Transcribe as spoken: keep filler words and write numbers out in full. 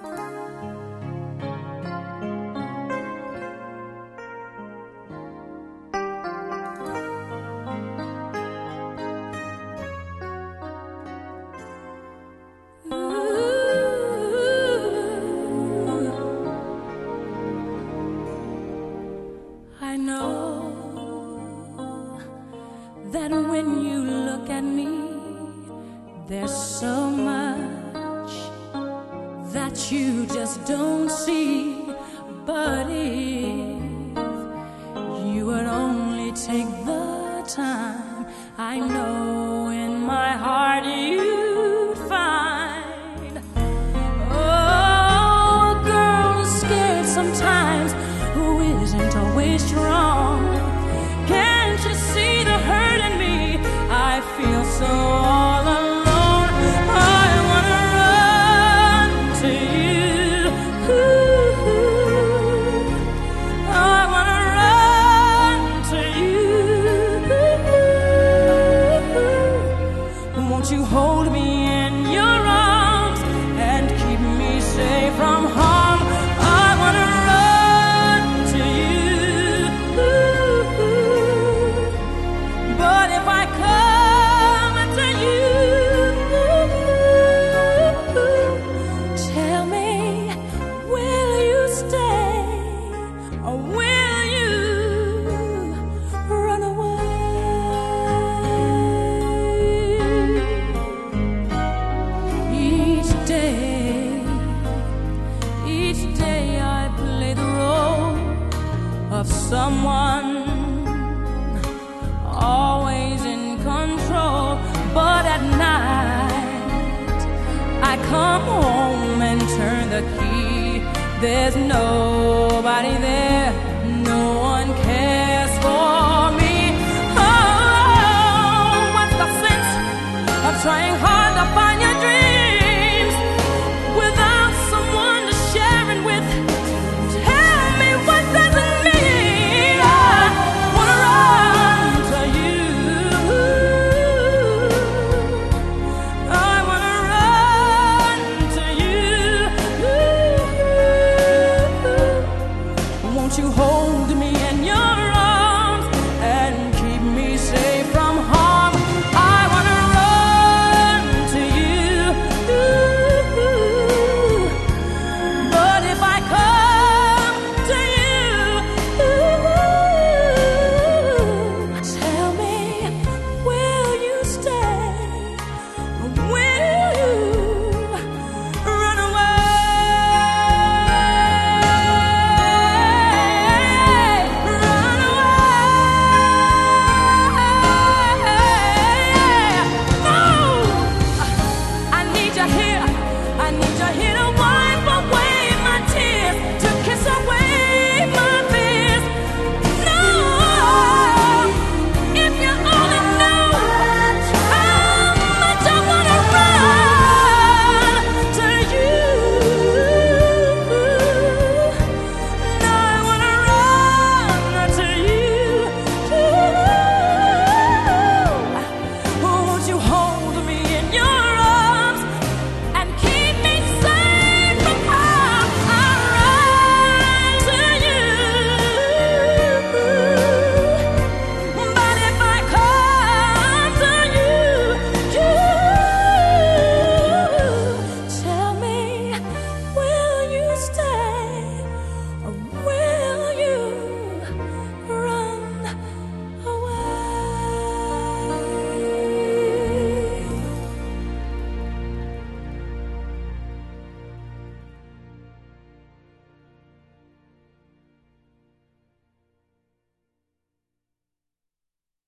I know that when you look at me, there's so much that you just don't see. But if you would only take the time, I know in my heart you'd find. Oh, a girl is scared sometimes who isn't always strong. Can't you see the hurt in me? I feel so all alone. I wanna run to you. Ooh, I wanna run to you. Won't you hold me in your arms and keep me safe from harm? I wanna run to you. But if I come to you, tell me, will you stay or will you run away? Each day, each day I play the role of someone always in control. But at night I come home and turn the key. There's nobody there, no one cares for me. Oh, what's the sense of trying hard?